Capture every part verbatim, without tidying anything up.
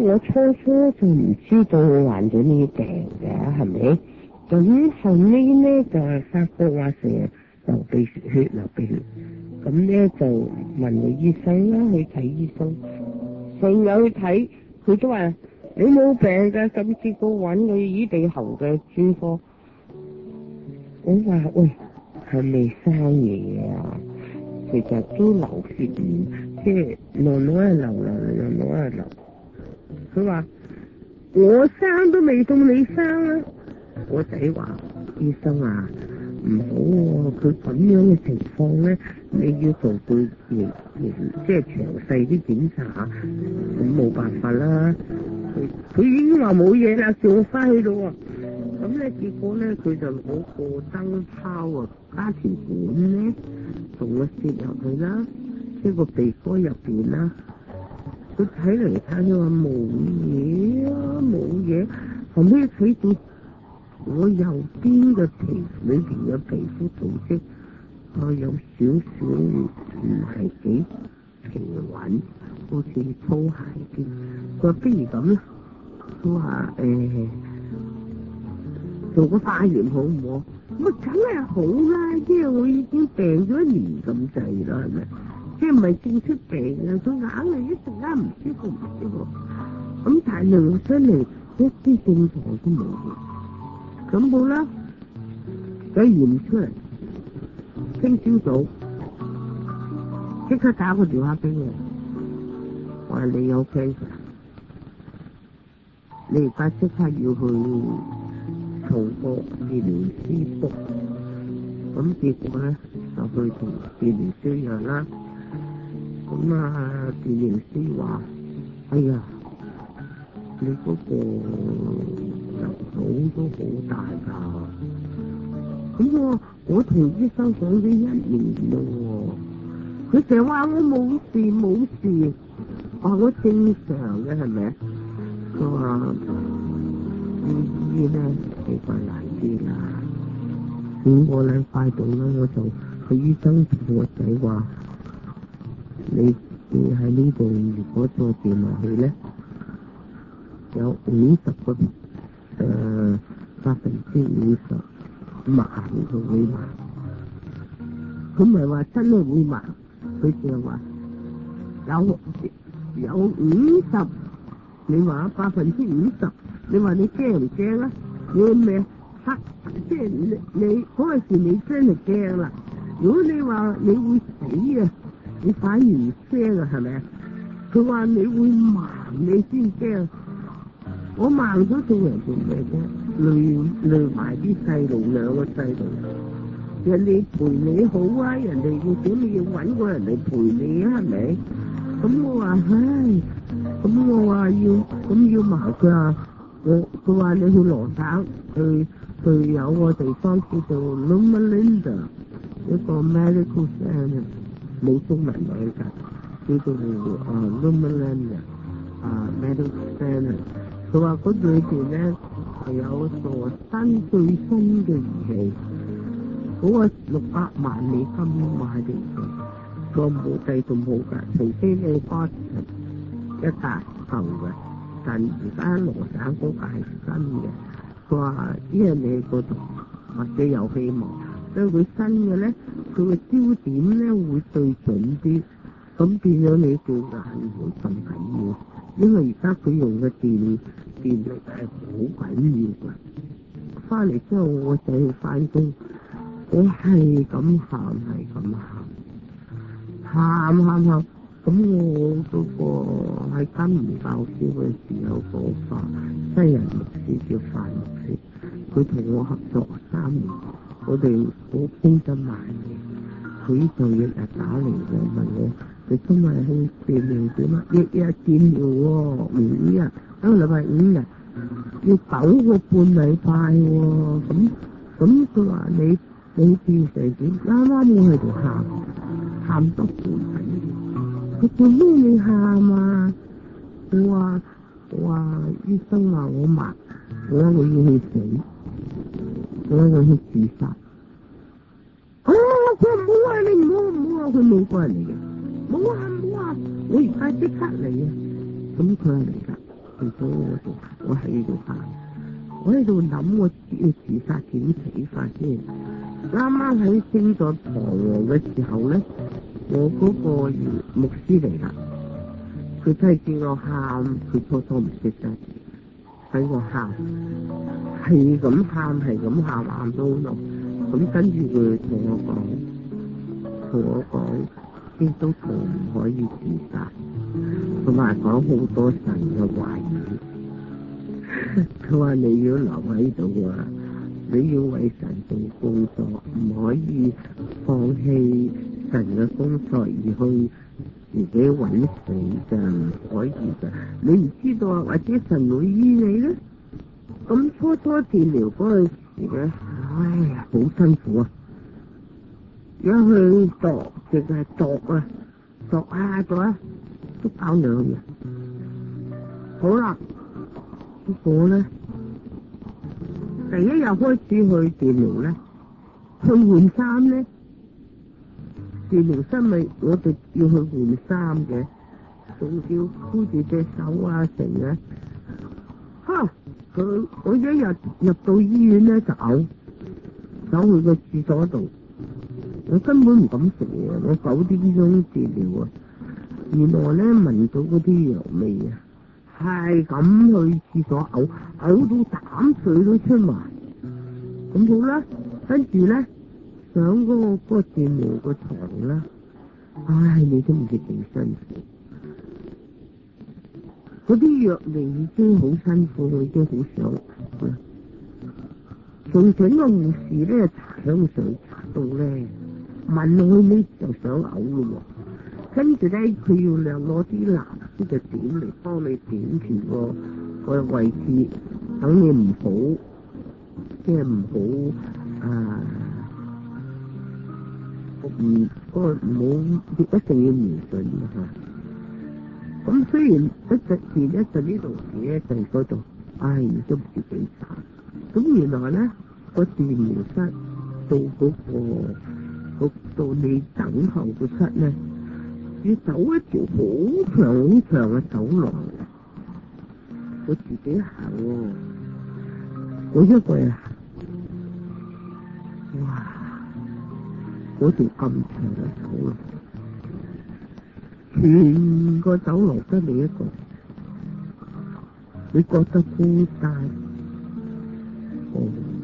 我初初就唔知道我患咗呢啲病嘅，係咪？咁後尾咧就係發覺話成日流鼻血流鼻血，咁咧就問個醫生啦，去睇醫生，成日去睇，佢都話你冇病㗎，咁結果揾個耳鼻喉嘅專科，我話喂係咪生嘢啊？其實都流血，即係落落係流流落落係流。佢話我生都未到你生啦。我仔話醫生啊，唔好喎，佢咁樣嘅情況咧，你要做到亦亦即係詳細啲檢查，咁冇辦法啦。佢佢已經話冇嘢啦，叫我翻去咯喎。咁咧結果咧，佢就攞個燈泡啊，加條管咧，同我攝入去啦，即係個鼻哥入邊啦。佢睇嚟睇去話冇嘢啊，冇嘢。後尾睇到我右邊嘅皮裏邊嘅皮膚組織，啊有少少唔係幾平穩，好似粗鞋啲。佢話不如咁啦，佢話誒做個化驗好唔好？咁啊梗係好啦，即係我已經病咗一年咁滯啦，係咪？即係唔係正式病啊？佢硬係一陣間唔舒服唔舒服，咁但係量出嚟一啲症狀都冇嘅。咁好啦，佢驗出嚟，聽朝早即刻打個電話俾我，話你有 cancer，你而家即刻要去同個治療師復，咁結果咧就去同治療師約啦。咁啊，治療師話：哎呀，你嗰個入口都好大㗎。咁我我同醫生講咗一年咯，佢成日話我冇事冇事，話我正常嘅係咪？佢話醫醫咧比較難啲啦。五個禮拜度咧，我就佢醫生同我仔話。你你喺呢度如果再掂落去咧，有五十個誒百分之五十盲佢會盲，佢唔係話真係會盲，佢就係話有有五十，你話百分之五十，你話你驚唔驚啊？你咩黑？即係你你嗰陣時你真係驚啦。如果你話你會死啊？你反而唔驚啊，係咪啊？佢話你會盲，你先驚。我盲咗做人做咩啫？累累埋啲細路，兩個細路，人哋陪你好啊，人哋要點你要搵個人嚟陪你啊，係咪？咁我話唉，咁我話要咁要盲佢啊！我佢話你去羅省去去有個地方叫做 Loma Linda 一個 medical center。冇中文名㗎，叫做啊 Loma-Linda 啊 Medical Center。佢話嗰裏邊咧係有一個新最新嘅儀器，嗰、那個六百萬美金買嚟嘅，個冇計咁好㗎，除非你花一大嚿嘅，但而家羅省嗰個係新嘅。佢話因為你嗰度或者有希望。所以佢新嘅咧，佢個焦點咧會對準啲，咁變咗你對眼會咁緊要。因為而家佢用嘅電電力係好緊要㗎。翻嚟之後我就去翻工，我係咁喊係咁喊，喊喊喊。咁我嗰個喺金門教書嘅時候嗰個西人牧師叫范牧師，佢同我合作三年。我哋好傾得埋嘅，佢就日日打嚟嘅問我，你今日去治療點啊？日日治療喎，五日，一個禮拜五日，要九個半禮拜喎。咁咁佢話你你變成點？啱啱我喺度喊，喊得好緊。佢做咩你喊啊？我話我話醫生話我盲，我話我要去死。我要去自殺。啊！佢話唔好啊，你唔好唔好啊，佢美國人嚟嘅，冇啊冇啊，我而家即刻嚟啊！咁佢係嚟㗎， 去咗我度，我喺度喊，我喺度諗我要自殺點死法先。啱啱喺正在彷徨嘅時候咧，我嗰個牧師嚟啦，佢真係見我喊，佢初初唔識得睇我喊，係咁喊係咁喊，喊到落，咁跟住佢同我講，同我講基督徒唔可以自殺，同埋講好多神嘅話語。佢話你要留喺度啊，你要為神做工作，唔可以放棄神嘅工作而去自己揾死㗎，唔可以㗎。你唔知道啊，或者神會醫你咧。咁初初治療嗰陣時咧，唉呀，好辛苦啊！一去度，淨係度啊，度啊度啊，都搞兩日。好啦，結果咧，第一日開始去治療咧，去換衫咧，治療室咪我哋要去換衫嘅，仲要箍住隻手啊成啊，哈！佢我一日入到醫院咧就嘔，走去個廁所度，我根本唔敢食嘢，我九點鐘治療啊，原來咧聞到嗰啲藥味啊，係咁去廁所嘔，嘔到膽水都出埋，咁好啦，跟住咧上嗰、嗰個嗰、嗰個治療個床啦，唉，你都唔知幾辛苦。嗰啲藥味已經好辛苦，我已經好想啦。仲整個護士咧搽香水搽到咧，聞落去呢就想嘔咯喎。跟住咧佢要量攞啲藍色嘅點嚟幫你點住個個位置，等你唔好即係唔好啊，唔嗰個唔好一定要瞄準嚇。咁雖然一陣時一陣呢度時一陣嗰度，唉都唔知幾慘。咁原來咧個治療室到嗰、嗰個到你等候個室咧，要走一條好長好長嘅走廊，我自己行喎，我一個人行，哇！嗰條咁長嘅走廊。全個走廊得你一個，你覺得孤單、可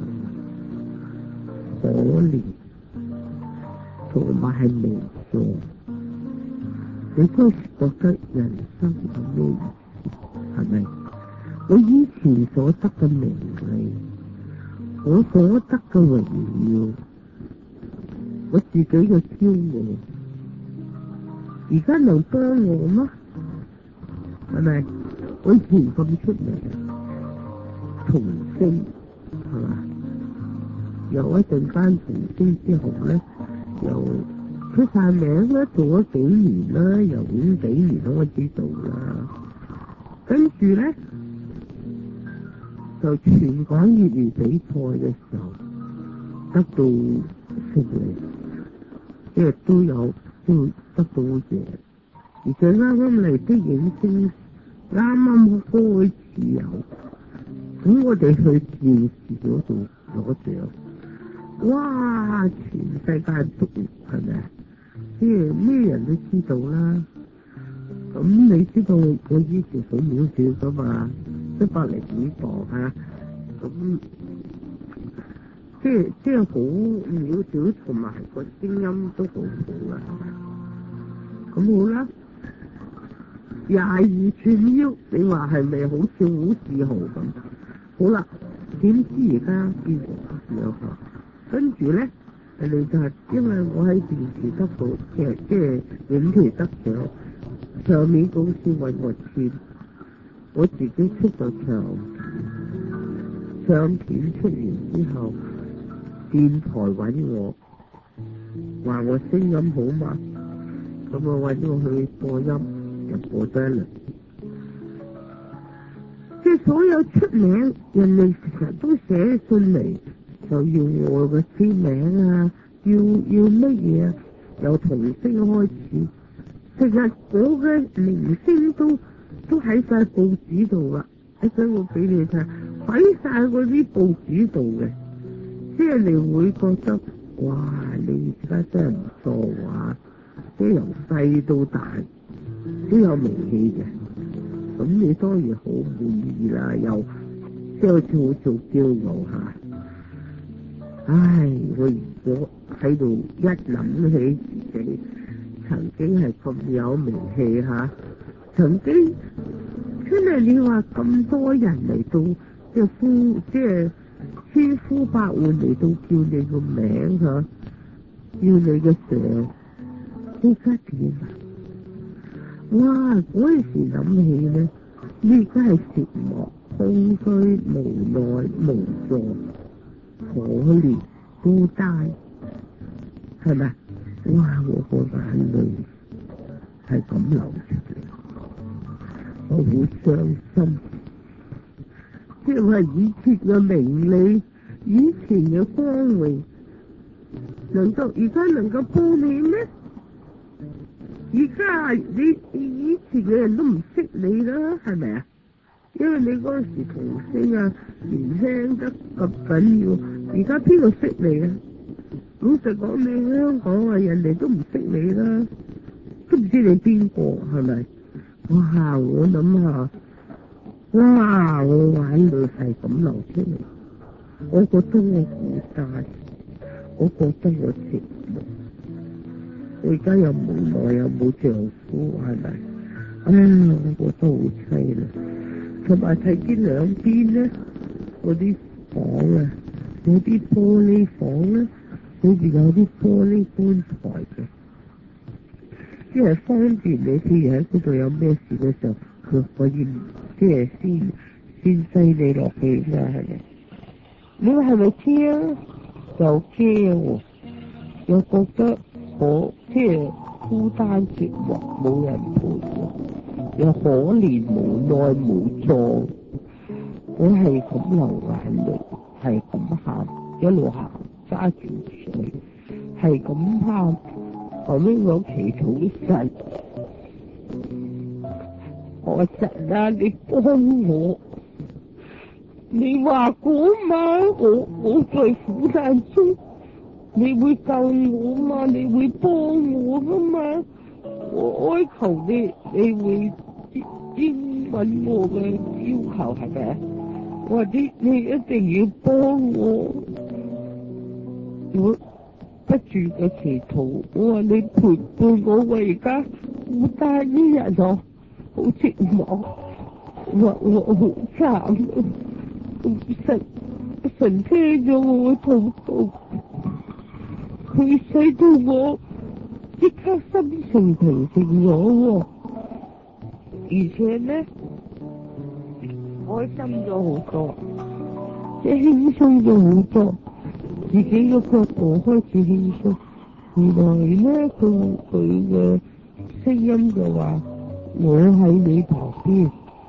可憐，同埋係無助，你都覺得人生有咩意思？係咪？我以前所得嘅名利，我所得嘅榮耀，我自己嘅驕傲，而家能幫我嗎？係咪？我以前咁出名，童星係嘛？有一陣間童星之後咧，又出晒名啦，做咗幾年啦，又演幾年啦，我知道啦。跟住咧，就全港業餘比賽嘅時候，得到勝利，即係都有都得到嘢。而且啱啱嚟啲影星，啱啱開始有，咁我哋去電視嗰度攞獎，哇！全世界都係咪？即係咩人都知道啦。咁你知道我以前好渺小噶嘛，一百零幾磅啊，咁即係即係好渺小，同埋個聲音都好好啊。咁好啦。廿二寸腰，你話係咪好似好自豪咁？好啦，點知而家變成咁樣？跟住咧，人哋就係因為我喺電視得到，即係即係影期得獎，唱片公司揾我簽，我自己出咗唱，唱片出完之後，電台揾我，話我聲音好嘛，咁我揾我去播音。就播得啦，即係所有出名人哋成日都寫信嚟，就要我嘅簽名啊，要要乜嘢啊？由童星開始，成日我嘅明星都都喺晒報紙度啦， 一陣我俾你睇，喺晒嗰啲報紙度嘅，即係你會覺得，哇！你而家真係唔錯啊，即係由細到大都有名氣嘅，咁你當然好滿意啦，又即係好似好做驕傲嚇。唉，我如果喺度一諗起自己曾經係咁有名氣嚇，曾經真係你話咁多人嚟到即係呼即係千呼百喚嚟到叫你個名嚇，叫你嘅相，依家點啊？哇！嗰陣時諗起咧，你而家係寂寞、空虛、無奈、無助、可憐、孤單，係咪？哇！我個眼淚係咁流出嚟，我好傷心。即係話以前嘅名利，以前嘅光榮，能夠而家能夠幫你咩？而家你以前嘅人都唔識你啦，係咪啊？因為你嗰陣時童星啊，年輕得咁緊要，而家邊個識你啊？老實講，你香港啊，人哋都唔識你啦，都唔知你邊個，係咪？哇！我諗下，哇！我眼淚係咁流出嚟，我覺得我孤單，我覺得我寂寞。我而家又無奈又冇丈夫，係咪？唉，我覺得好淒涼。同埋睇見兩邊咧，嗰啲房啊，嗰啲玻璃房咧，裏邊有啲玻璃棺材嘅，即係方便你，譬如喺嗰度有咩事嘅時候，佢可以即係先先擠你落去啦，係咪？你話係咪驚？又驚喎，又覺得我即係孤單寂寞，冇人陪我，又可憐無奈無助，我係咁流眼淚，係咁喊，一路行揸住水，係咁喊。後尾我祈禱神，我神啊，你幫我！你話嗰晚我我在苦難中，你會救我嘛？你會幫我噶嘛？我哀求你，你會應允我嘅要求，係咪啊？我話你你一定要幫我，我不住嘅祈禱。我話你陪伴我，我而家孤單一人咯，好寂寞，我我好慘。神神聽咗我嘅禱告，佢使到我即刻心情平靜咗，而且咧開心咗好多，即係輕鬆咗好多，自己嘅腳步開始輕鬆。原來咧佢佢嘅聲音就話：我喺你旁邊。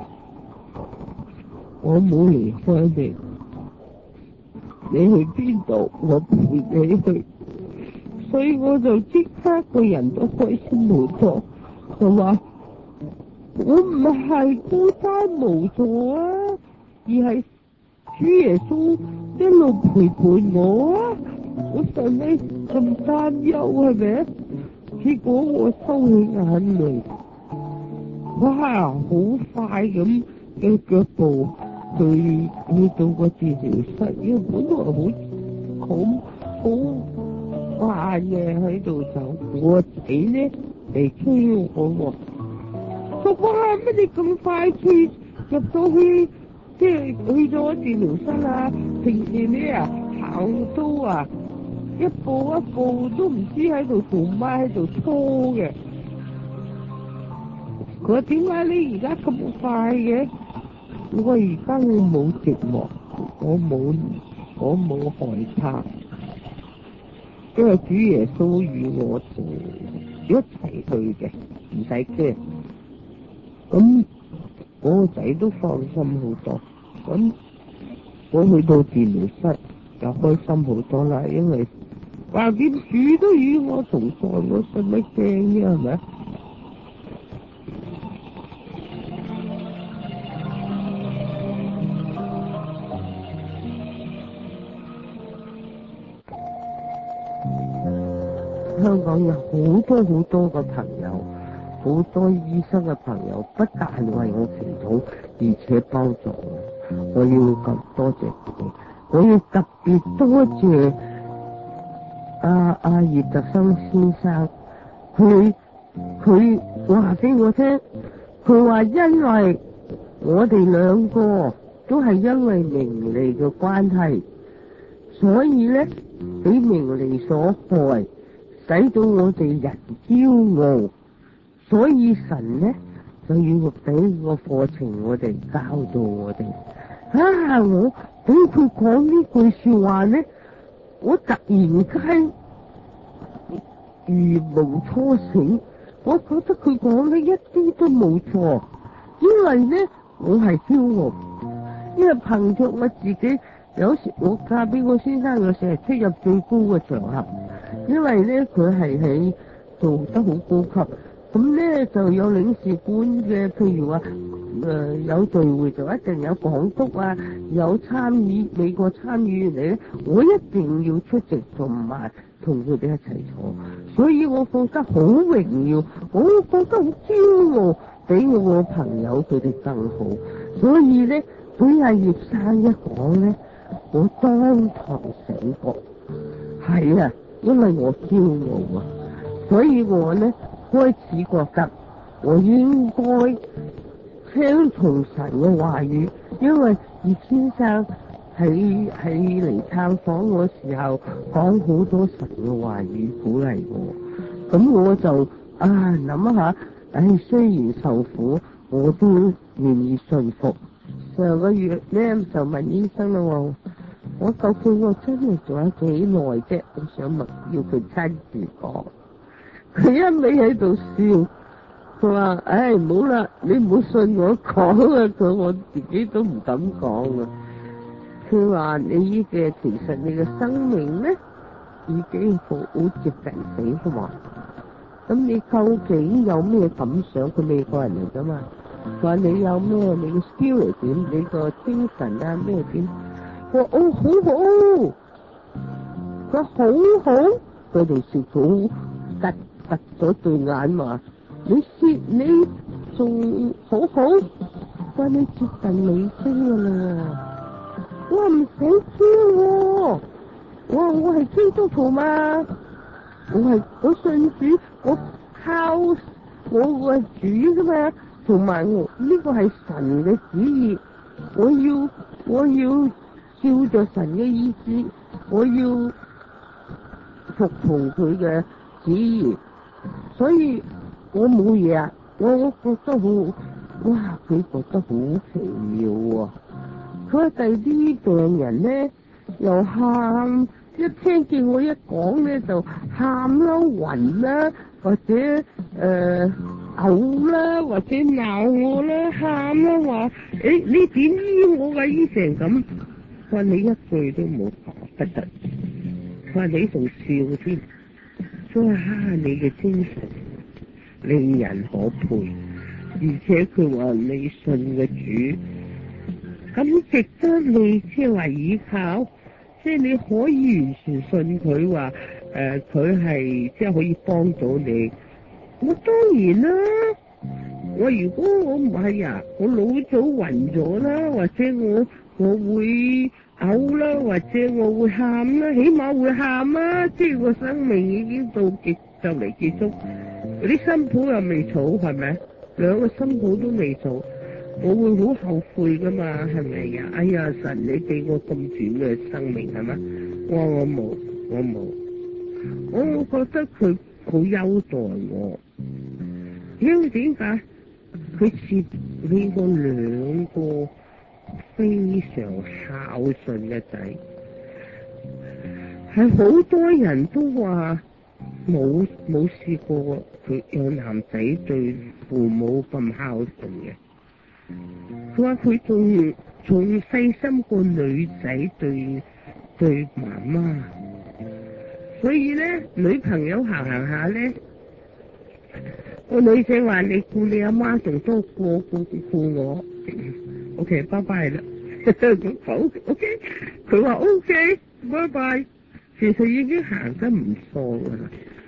我冇離開你，你去邊度，我陪你去，所以我就即刻個人都開心好多。佢話我唔係孤單無助啊，而係主耶穌一路陪伴我啊。我想你咁擔憂係咪？結果我收起眼淚，哇，好快咁嘅腳步。佢去到個治療室，因為本來好好好慢嘅喺度走，我仔咧嚟追我喎。佢話乜你咁快去入到去，即係去咗治療室啊？平時你啊行都啊一步一步都唔知喺度做乜，喺度拖嘅。佢話點解你而家咁快嘅？我話而家我冇寂寞，我冇我冇害怕，因為主耶穌與我一齊去嘅，唔使驚。咁我個仔都放心好多。咁我去到治療室就開心好多啦，因為橫掂主都與我同在，我使乜驚啫？係咪？ 香港有好多好多嘅朋友，好多醫生嘅朋友，不但為我祈禱，而且幫助我。我要咁多謝佢哋，我要特別多謝阿阿葉特生先生，佢佢話俾我聽，佢話因為我哋兩個都係因為名利嘅關係，所以咧俾名利所害，使到我哋人驕傲，所以神咧就要俾個課程我哋，教導我哋。啊！我俾佢講呢句說話咧，我突然間如夢初醒，我覺得佢講得一啲都冇錯，因為咧我係驕傲，因為憑着我自己，有時我嫁俾我先生，有時係出入最高嘅場合，因為咧佢係喺做得好高級。咁咧就有領事館嘅，譬如話誒、呃、有聚會就一定有港督啊，有參議美國參議員嚟咧，我一定要出席同埋同佢哋一齊坐，所以我覺得好榮耀，我覺得好驕傲，比我個朋友佢哋更好，所以咧俾阿葉生一講咧，我當堂醒覺，係啊，因為我驕傲啊，所以我咧開始覺得我應該聽從神嘅話語，因為葉先生喺喺嚟探訪我時候講好多神嘅話語鼓勵我，咁我就啊諗下，唉，雖然受苦，我都願意信服。上個月咧就問醫生啦，我究竟我真係做咗幾耐啫？我想問，要佢親自講。佢一味喺度笑，佢話：唉，唔好啦，你唔好信我講啊！佢我自己都唔敢講啊。佢話你嘅其實你嘅生命咧已經好接近死亡，咁你究竟有咩感想？佢美國人嚟噶嘛？佢話你有咩？你嘅 spirit 點？你個精神啊咩點？佢話哦好好，佢好好，佢哋笑到吉。突咗對眼話：你説你仲好好，話你接近尾聲噶啦。我話唔使驚喎，我話我係基督徒嘛，我係我信主，我靠我個主噶嘛，同埋我呢個係神嘅旨意，我要我要照着神嘅意思，我要服從佢嘅旨意。所以我冇嘢啊，我覺得好，哇！佢覺得好奇妙喎。佢話第啲病人咧又喊，一聽見我一講咧就喊啦、暈啦，或者誒嘔啦，或者鬧我啦、喊啦，話誒你點醫我㗎？醫成咁，佢話你一句都冇講不得，佢話你仲笑添。佢話啊，你嘅精神令人可佩，而且佢話你信嘅主咁值得你即係話依靠，即係你可以完全信佢話誒，佢係即係可以幫到你。我當然啦，我如果我唔係啊，我老早暈咗啦，或者我我會嘔啦，或者我會喊啦，起碼會喊啦，即係個生命已經到結就嚟結束，啲新抱又未嘈，係咪？兩個新抱都未嘈，我會好後悔噶嘛，係咪呀？哎呀，神你俾我咁短嘅生命係咪？我我冇，我冇，我覺得佢好優待我，因為點解？佢接呢個兩個非常孝順嘅仔，係好多人都話冇冇試過佢有男仔對父母咁孝順嘅。佢話佢仲仲細心過女仔對對媽媽，所以咧女朋友行行下咧，個女仔話你顧你阿媽仲多過顧顧我。OK， 拜拜啦。好 OK， 佢話 OK， 拜拜。其實已經行得唔錯噶啦。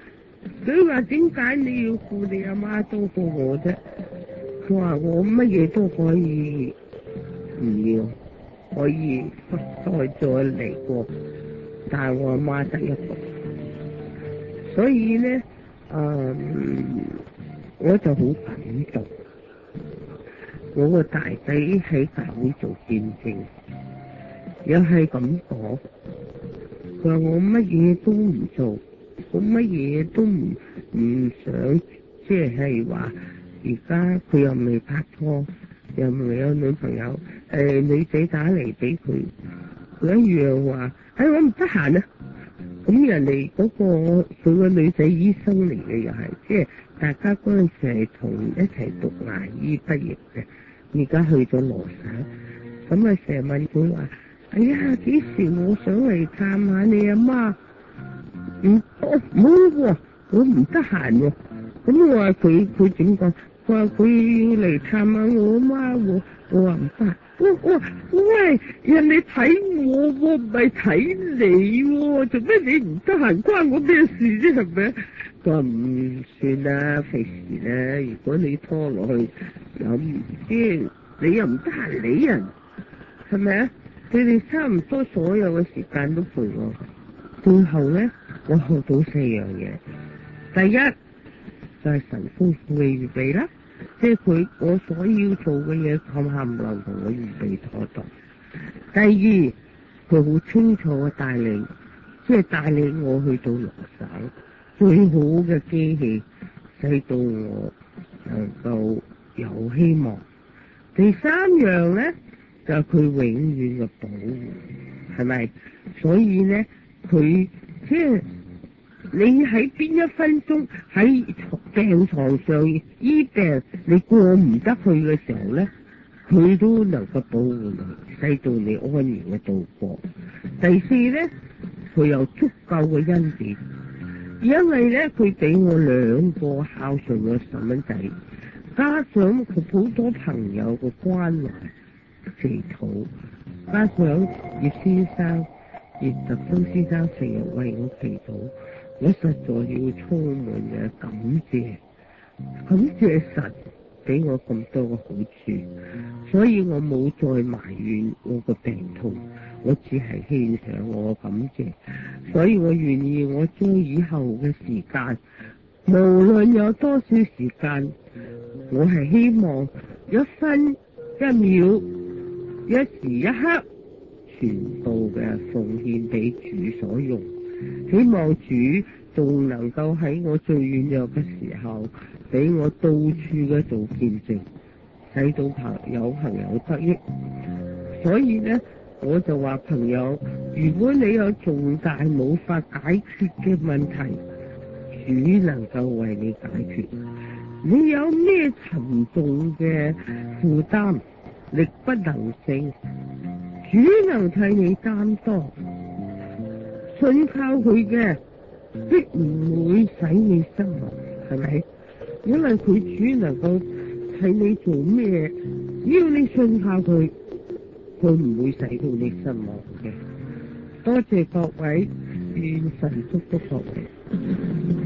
佢話點解你要顧你阿媽多過我啫？佢話我乜嘢都可以唔要，可以再再嚟過，但係我阿媽得一個，所以咧，嗯，我就好感動。我個大仔喺教會做見證，又係咁講，佢話我乜嘢都唔做，我乜嘢都唔唔想，即係話而家佢又未拍拖，又未有女朋友，誒、呃、女仔打嚟俾佢，佢一樣話，哎我唔得閒啊！咁人哋嗰、那個佢個女仔醫生嚟嘅又係，即係大家嗰陣時係同一齊讀牙醫畢業嘅，而家去咗羅省，咁啊成日問佢話，哎呀幾時我想嚟探下你阿媽？唔哦冇喎，我唔得閒喎。咁我話佢佢點講？佢話佢要嚟探下我阿媽喎。我話唔得。我我喂，人哋睇我喎，唔係睇你喎，做咩你唔得閒？關我咩事啫？係咪？佢話唔算啦，費事啦。如果你拖落去，又唔知你又唔得閒理人，係咪啊？佢哋差唔多所有嘅時間都陪我。最後咧，我學到四樣嘢。第一就係、是、神豐富嘅預備啦。即係佢我所要做嘅嘢，冚唪唥同我預備妥當。第二，佢好清楚嘅帶領，即係帶領我去到羅省最好嘅機器，使到我能夠有希望。第三樣咧就係、是、佢永遠嘅保護，係咪？所以咧，佢即係。你喺邊一分鐘喺病床上醫病，你過唔得去嘅時候咧，佢都能夠保護你，使到你安然嘅度過。第四咧，佢有足夠嘅恩典，因為咧佢俾我兩個孝順嘅細蚊仔，加上佢好多朋友嘅關懷祈禱，加上葉先生、葉特峰先生成日為我祈禱。我實在要充滿嘅感謝，感謝神俾我咁多嘅好處，所以我冇再埋怨我個病痛，我只係獻上我嘅感謝，所以我願意我將以後嘅時間，無論有多少時間，我係希望一分一秒、一時一刻，全部嘅奉獻俾主所用。希望主仲能夠喺我最軟弱嘅時候，俾我到處嘅做見證，使到朋友朋友得益。所以咧，我就話朋友，如果你有重大冇法解決嘅問題，主能夠為你解決。你有咩沉重嘅負擔，力不能勝，主能替你擔當。信靠佢嘅，必唔會使你失望，係咪？因為佢主能夠睇你做咩，只要你信靠佢，佢唔會使到你失望嘅。多謝各位，願神祝福各位。